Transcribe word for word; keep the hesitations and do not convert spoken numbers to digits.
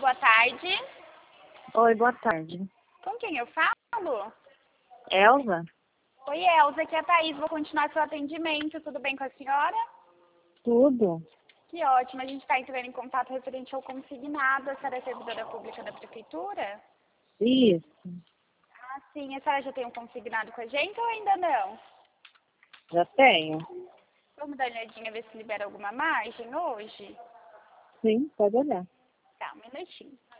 boa tarde. Oi, boa tarde. Com quem eu falo? Elza? Oi, Elza, aqui é a Thaís, vou continuar seu atendimento. Tudo bem com a senhora? Tudo. Que ótimo, a gente está entrando em contato referente ao consignado. A senhora é servidora pública da prefeitura? Isso. Ah, sim. A senhora já tem um consignado com a gente ou ainda não? Já tenho. Vamos dar uma olhadinha, ver se libera alguma margem hoje? Sim, pode olhar. Tá, um minutinho.